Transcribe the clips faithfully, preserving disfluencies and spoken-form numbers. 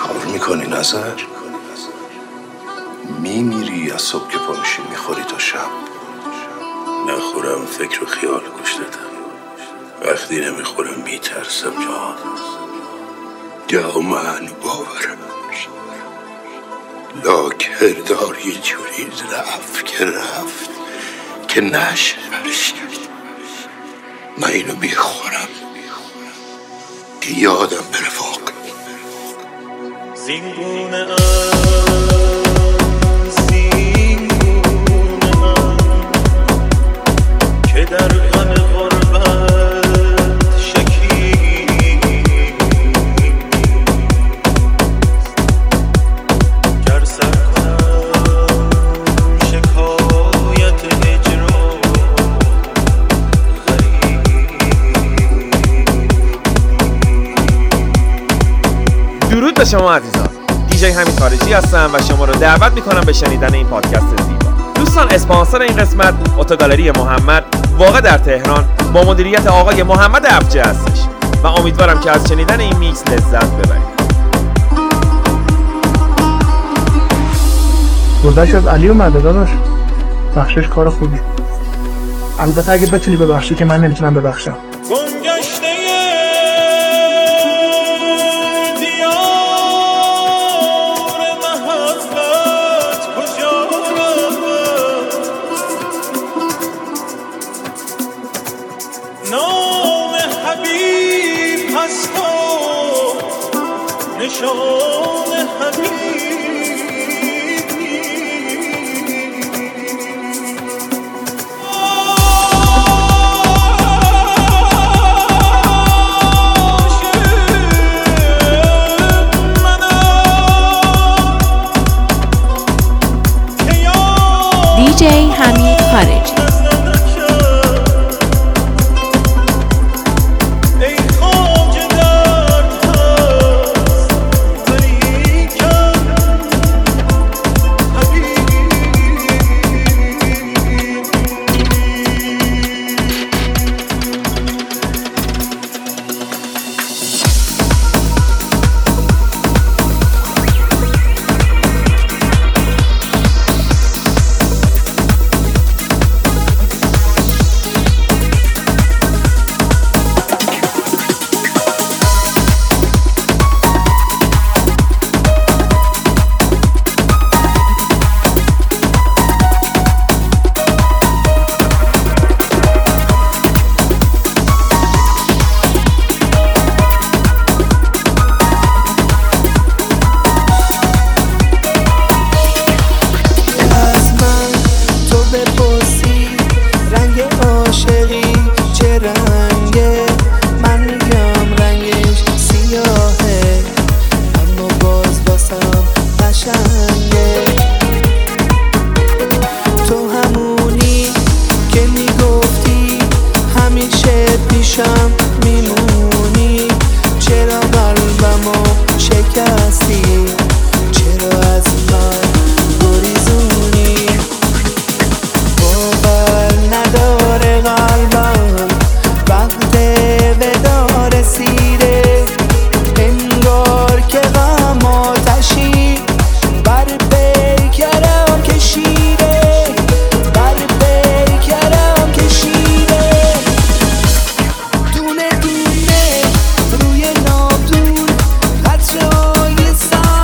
چیکار میکنی نظر؟ میمیری از صبح که پا میشی میخوری تا شب. نخورم فکر و خیال گوش دادم، وقتی نمیخورم میترسم جا یا من باورم لا کردار یه جوری رفت که رفت که نشه برش من اینو میخورم که یادم بره واقع زینگونه زینگونه که در غم غربت شکی گر سر کنم شکایت اجرا درود به شما عزیزان، دیجی همین خارجی هستم و شما رو دعوت میکنم به شنیدن این پادکست زیبا. دوستان، اسپانسر این قسمت اتوگالری محمد واقع در تهران با مدیریت آقای محمد افجه هستش و امیدوارم که از شنیدن این میکس لذت ببرید. بردش از علی اومده داداش، بخشش کار خوبی، البته اگه بتونی ببخشی که من نمیتونم ببخشم. نام حبیب هست و نشان حبیب دیجی حمید خارجی. روی نابدون قطرهای سر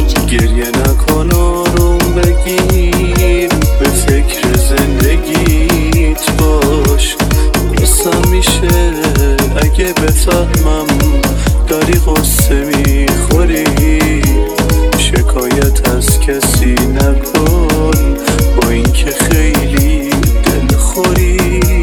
خارجی. گریه نکن آروم بگیر، به فکر زندگیت باش. قصه میشه اگه بفهمم داری قصه میخوری. شکایت از کسی نکن با اینکه خیلی دلخوری.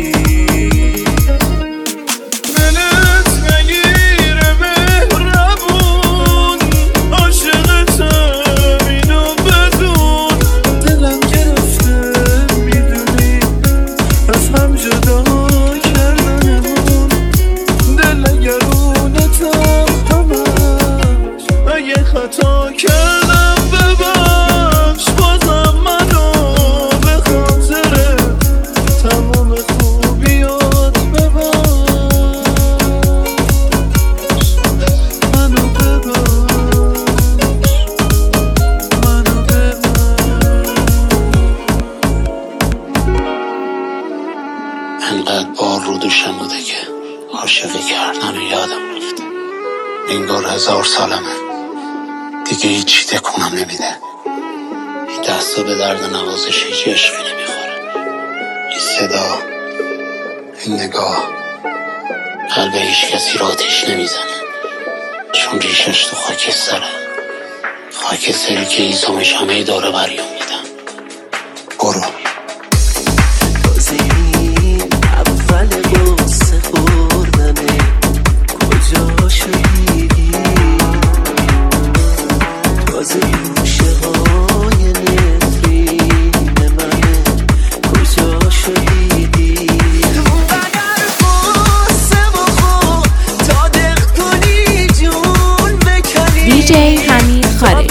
خطا کردم ببخش، بازم منو به خاطر تمام خوبیات ببخش. منو ببخش، منو ببخش. انقدر بار رو دوشم بوده که عاشقی کردن و یادم رفته. انگار هزار سالمه، دیگه هیچی تکونم نمیده. این دستا به درد نوازش هیچ عشقی نمیخوره. این صدا، این نگاه، قلب هیچ کسی را آتیش نمیزنه، چون ریشش تو خاکستره. خاکستری که ایزامش همه داره بریان میدن. برو اول باسه خوردنه کجا شدیدی. تازه گوشه های نفرین منه کجا شدیدی. اونقدر باسه بخور تا دق کنی جون بکنی. دی جی حمید خارجی.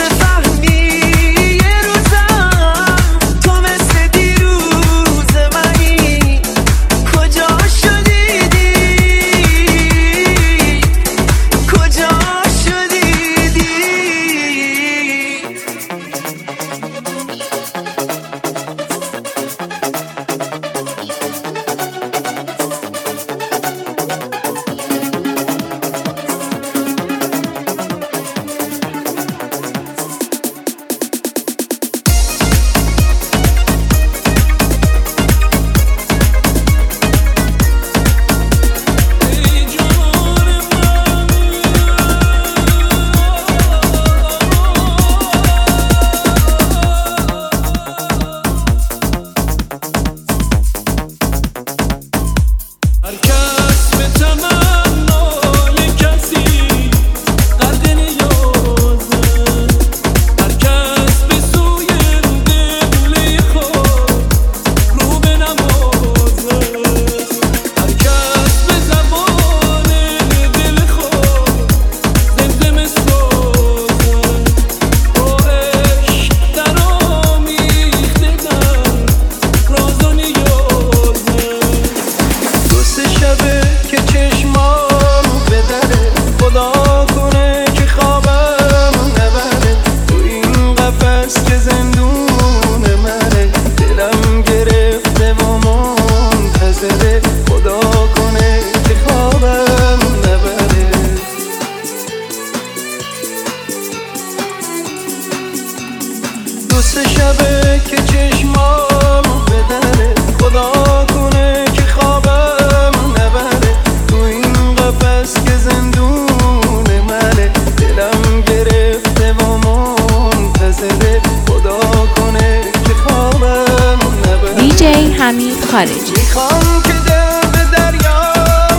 حمید خارجی. میخوام که دل به دریا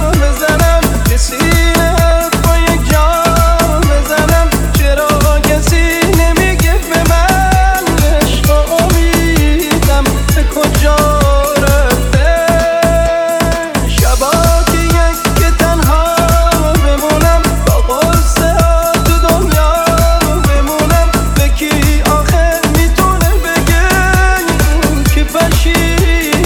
بزنم، که سینه حرفای جا بزنم. چرا کسی نمیگه به من عشق امیدم به کجا رفته. شبا که یک که تنها بمونم، با قصه ها تو دنیا بمونم. به کی آخر میتونه بگه که پشی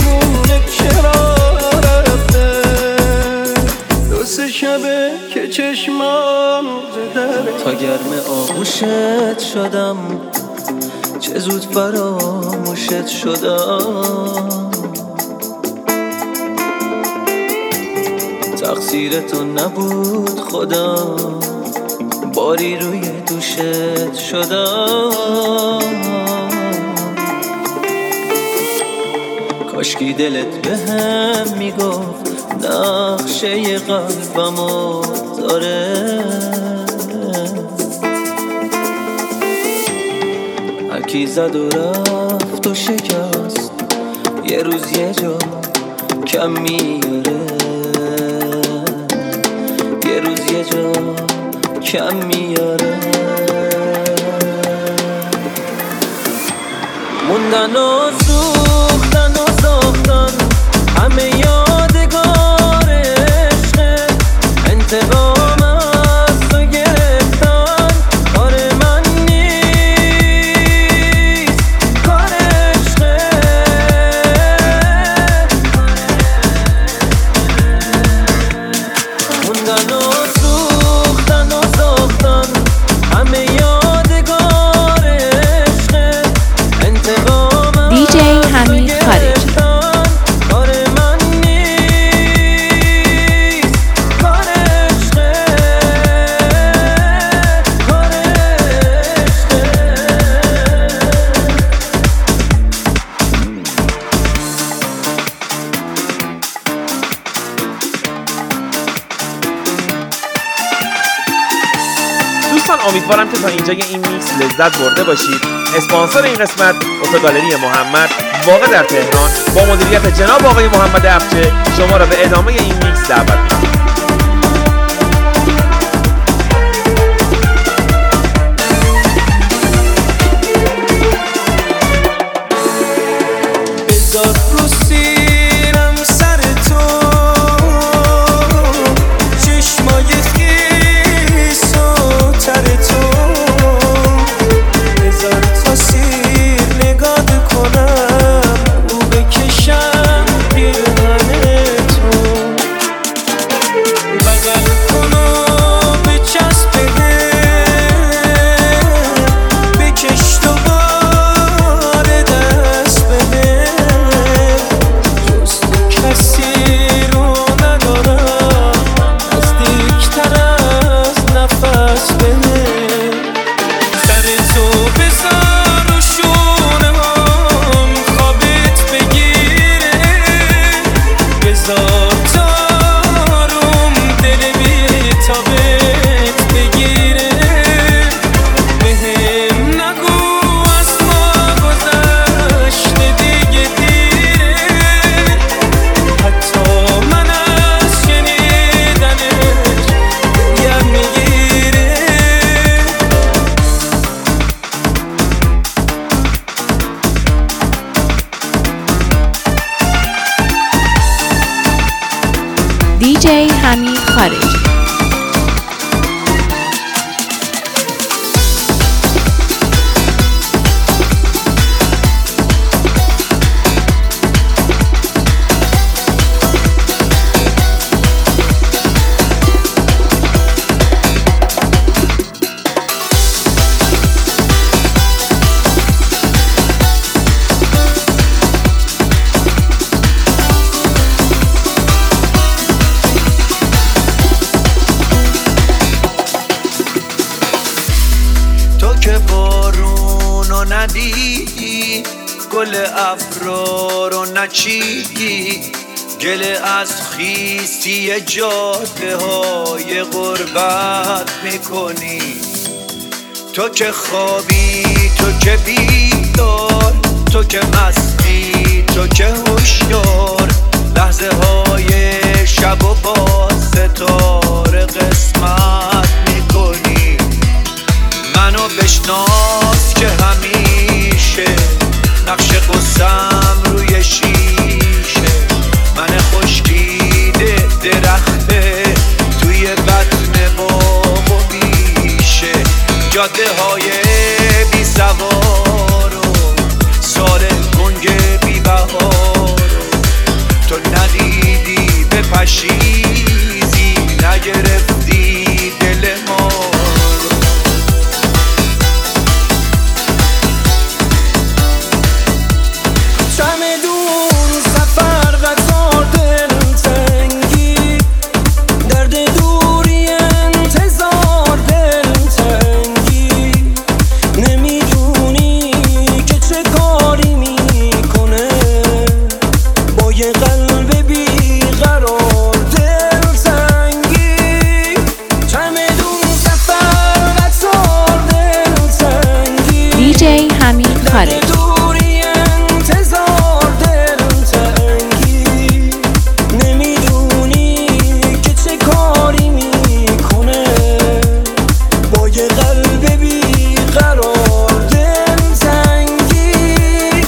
شبه که چشمام زدره. تا گرم آغوشت شدم، چه زود فراموشت شدم. تقصیر تو نبود خدا، باری روی دوشت شدم، کاشکی دلت به هم میگفت نقشه قلبمو داره. هرکی زد و رفت و شکست، یه روز یه جا کم میاره، یه روز یه جا کم میاره. موندن و سوختن و ساختن همه یادگار عشقه، انتقام از تو گرفتن کار من نیست، کار عشقه. موندن و سوختن و ساختن همه یادگار عشقه، انتقام دی جی حمید خارجی. دوستان امیدوارم که تا اینجای این میکس لذت برده باشید. اسپانسر این قسمت اتوگالری محمد واقع در تهران با مدیریت جناب آقای محمد افچه شما را به ادامه این میکس دعوت می‌کنم. بذار رو سیرم سر تو، چشمای خیس و تر تو، بذار تا سیر نگاه کنم او بکشم پیرهن تو، بغل کن و بچسب بده، بکش دوباره دست بده، جز تو کسی رو ندارم نزدیکتر از نفس بده. سر تو بذار و شونه هم خوابت بگیره، بذار تا روم دل بی تابت بگیره، بهم نگو از ما گذشته دیگه دیره، حتی من از شنیدنش دلم میگیره. دی جی حمید خارجی. تو که بارونو ندیدی، گل افرا رو نچیدی، گله از خیستی جاده های غربت میکنی. تو که خوابی، تو که بیدار، تو که مستی، تو که هوشیار، لحظه های شب و با ستاره قسمت میکنی. منو بشناس که همیشه نقش قصم روی شیشه، من خشکیده درخته توی بطن باغ و بیشه، جاده های بی سوار و سال گنگ بی بهار، تو ندیدی به پشیزی نگرفتی دل ما. دیجی حمید خارجی. دوری انتظار دلم تنگی نمیدونی که چه کاری میکنه با یه قلب بیقرار دل تنگی.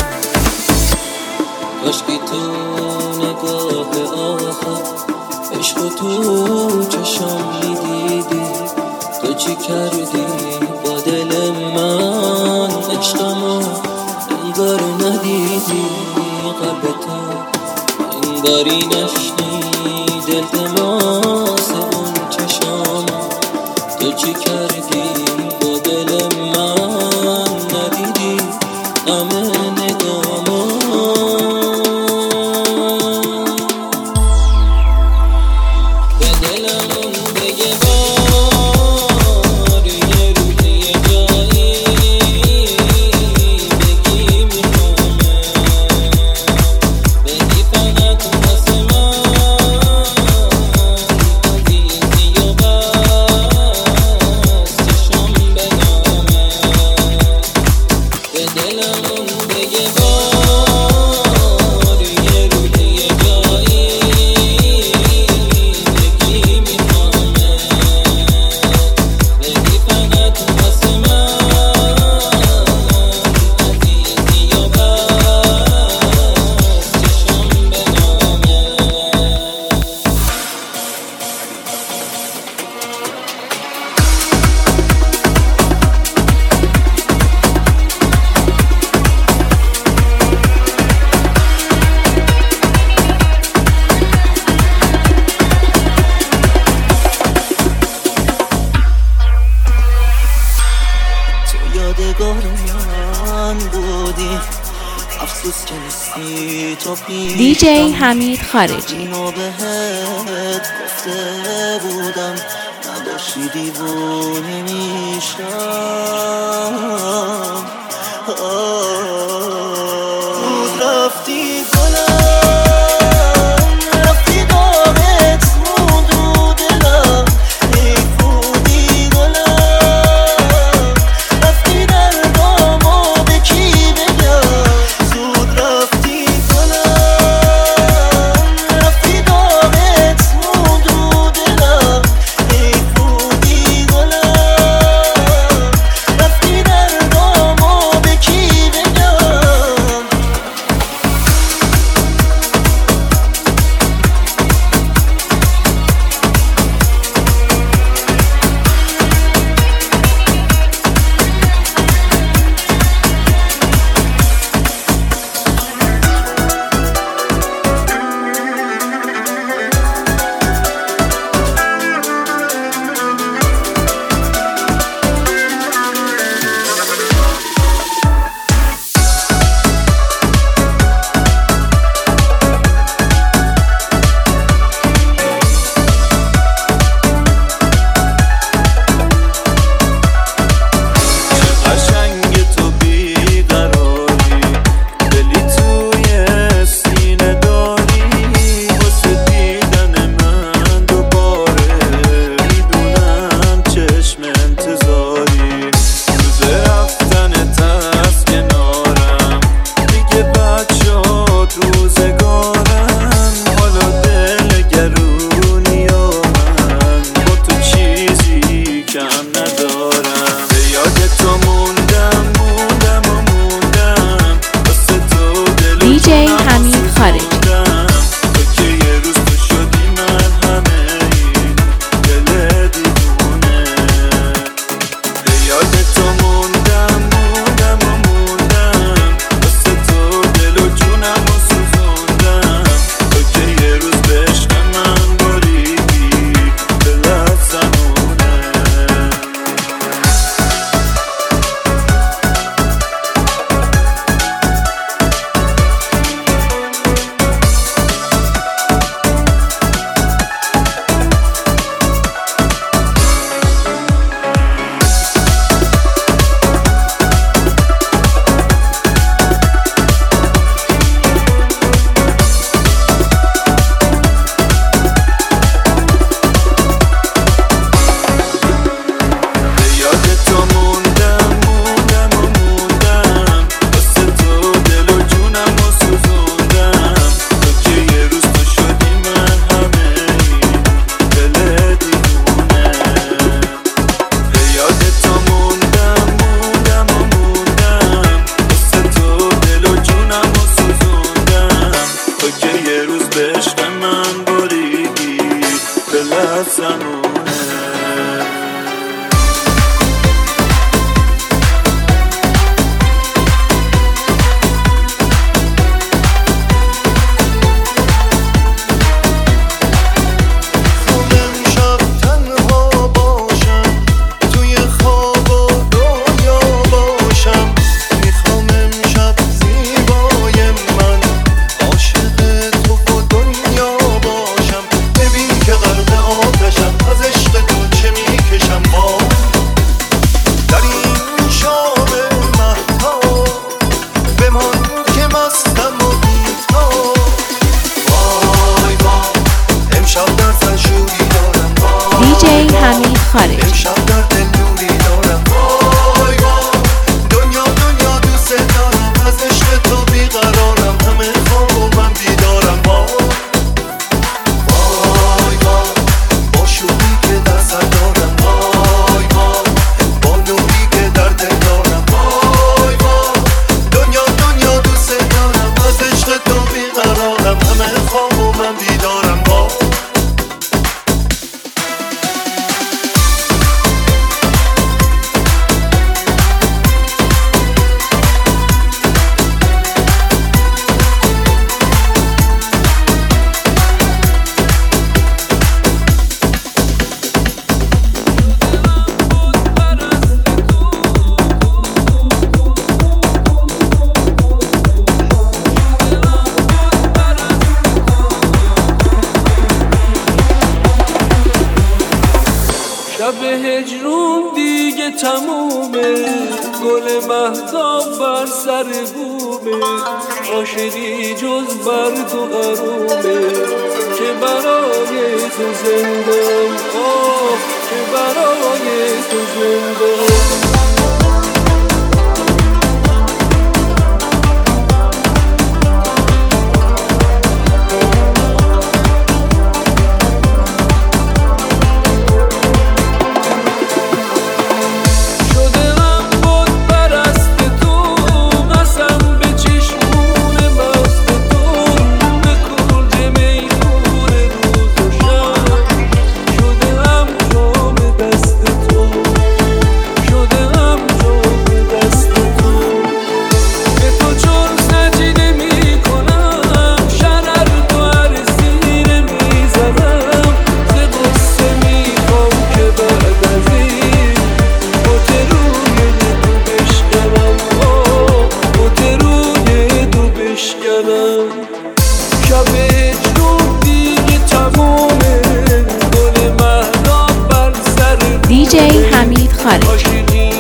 کاشکی تو نگاه آخر عشق تو چشم میدیدی، تو چی کردی با دل من؟ عشقمو انگار ندیدی، قلب تو انگاری نشنی دل تماس اون چشم. تو چی کردی با دل من؟ ندیدی غم نگامو. به دلم بگه بار یه روز یه جایی بگی میخوامه، بگی فقط واسه من عزیزی و بس چشم به نامه. به دلم بگه بار یه روز یه جایی بگی میخوامه، بگی فقط واسه من عزیزی و بس چشم به نامه. تو یادگار من بودی، افسوس که نیستی تو پیشم. دیجی حمید خارجی. اینو بهت گفته بودم نباشی دیوونه میشم. روز رفتی گلم، رفتی دامت مون رو دلم، ای بودی گلم، رفتی دردامو به کی بگم. زود رفتی گلم، رفتی دامت مون رو دلم، ای بودی گلم، رفتی دردامو مهتاب بر سر بومه، عاشقی جز بر تو قرومه، که برای تو زندم، آه که برای تو زندم. دیجی حمید خارجی.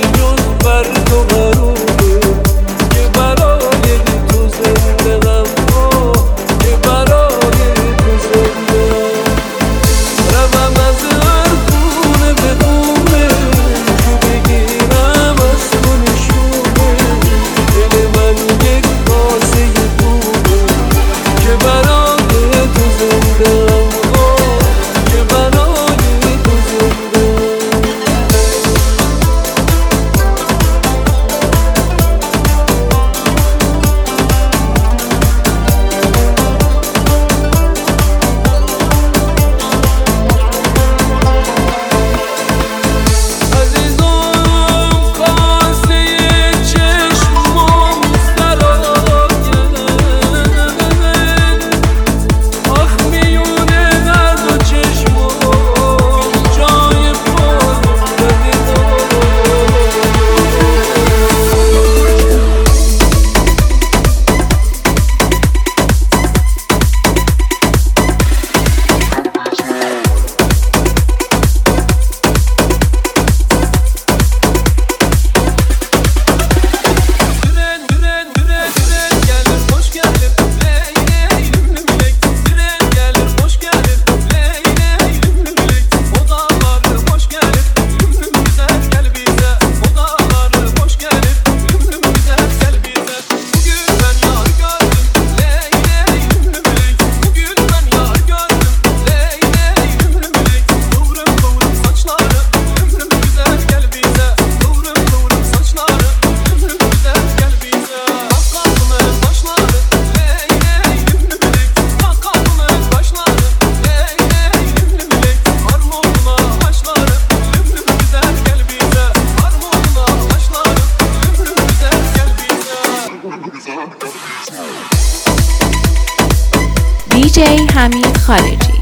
دیجی حمید خارجی.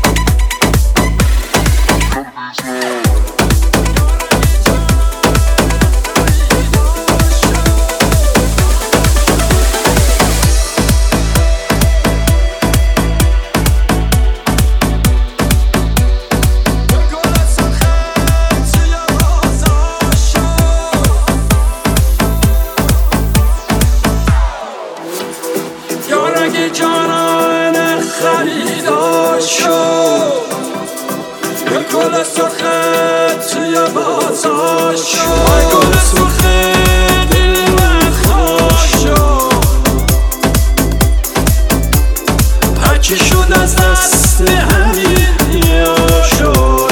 خریدار شد یه گل سرخت توی بازار شد، یه گل سرخت دل من خوش شد، هرچی شد از دست همین یا شد.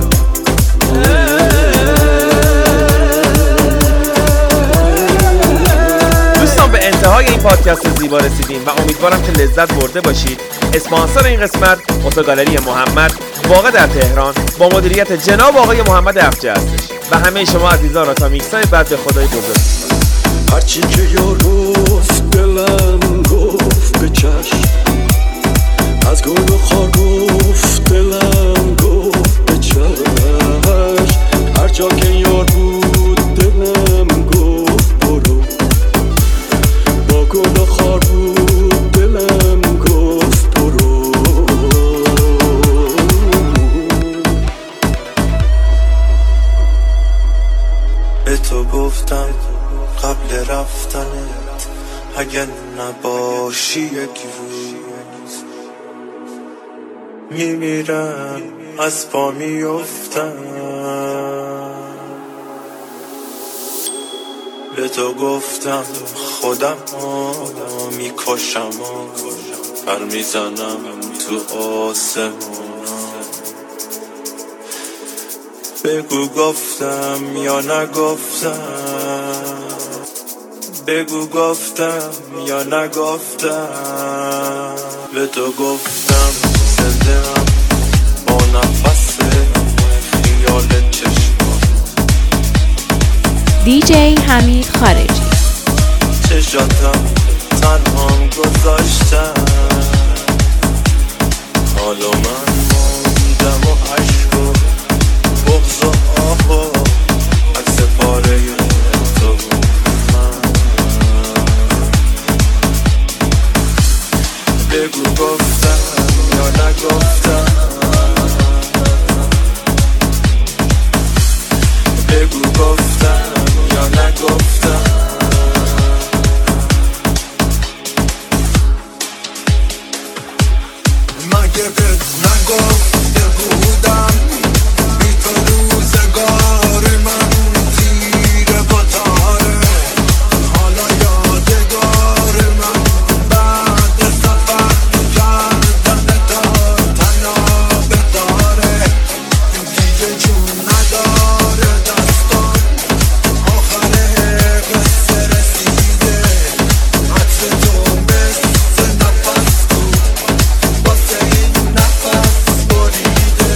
دوستان به انتهای این پادکست زیبا رسیدیم و امیدوارم که لذت برده باشید. اسپانسر این قسمت اتوگالری محمد واقع در تهران با مدیریت جناب آقای محمد افجه هستش و همه شما عزیزان را تا میکسای بعد به خدای بزرگ. هرچی که یار گفت دلم گفت به چشم، از گل و خار گفت دلم گفت به چشم، هر جا که یار بود دلم گفت برو، با گل و خار بود دلم گفت برو. به تو گفتم رفتنه اگه نباشی یک روز میمیرم از پا میفتم به تو گفتم خودم میکشم پر میزنم تو آسمون بگو گفتم یا نگفتم بگو گفتم یا نگفتم به تو گفتم زنده هم با نفس خیال چشمان دیجی حمید خارجی چشاتم تنهام گذاشتم حالا من موندم و عشق و بغض و آه و عکس پاره تو من بگو گفتم یا نگفتم بگو گفتم یا نگفتم مگه بهت نگفته بودم بی تو روزگار من تیره با تاره حالا یادگار من بعد سفر کردن تا تنابه داره دیگه جون نداره دستان آخر قصه رسیده عطر تو مثل نفس بود واسه این نفس بریده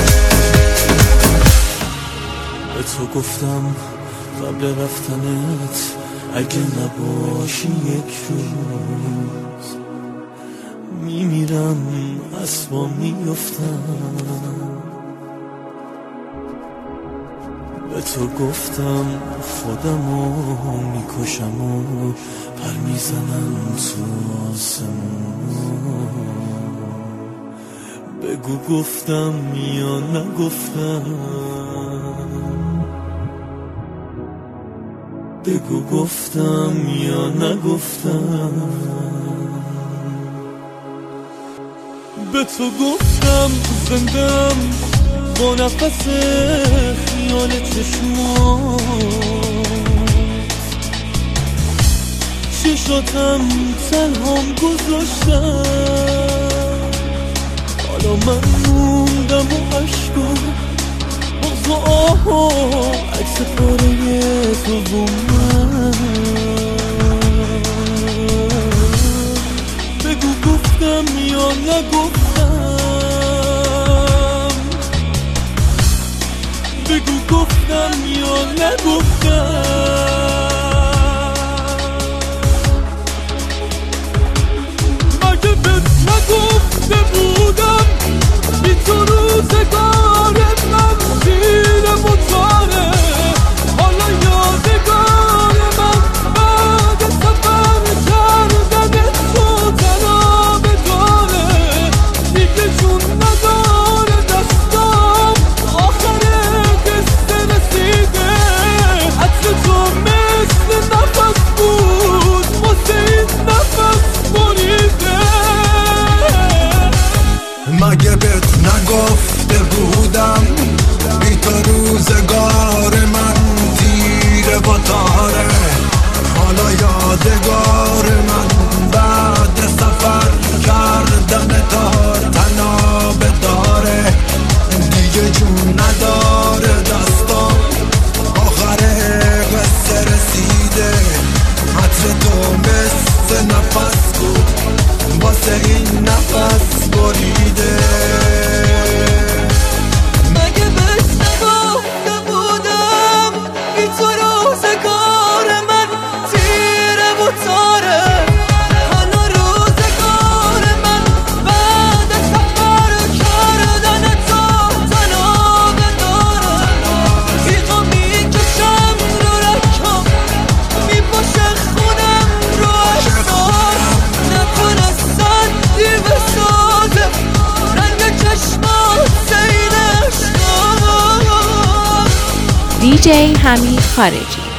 به تو گفتم قبل رفتنت اگه نباشی یک روز میمیرم از پا میفتم به تو گفتم خودمو میکشم و پر میزنم تو آسمون بگو گفتم یا نگفتم بگو گفتم یا نگفتم به تو گفتم زندم با نفس خیال چشمات چشاتم تنهام گذاشتم حالا من موندم و عشق و بغض و آه و عکس پاره تو و من بگو گفتم یا نگفتم بگو گفتم یا نگفتم مگه بهت نگفته بودم بی تو روزگار من زیر مطاره حالا یادگار من بعد سفر کردن تو تنابه داره دیگه جون نداره دستام آخر قصه رسیده عطر تو مثل نفس بود واسه این نفس بریده مگه بهت نگفته بودم بی تو روزگار من تیره و تاره حالا یادگار من بعد سفر کردن تا تنابه داره دیگه جون نداره دستان آخر قصه رسیده عطر تو مثل نفس بود واسه این نفس بریده مگه بهت نگفته بودم بی تو روزگار من تیره و تاره حالا روزگار من بعد سفر کردن تا تنابه داره تیغا میکشم رو رکم میپاشه خونم رو اشتار نتونستن دیو ساده رنگ چشمات زین عشقا دیجی حمید خارجی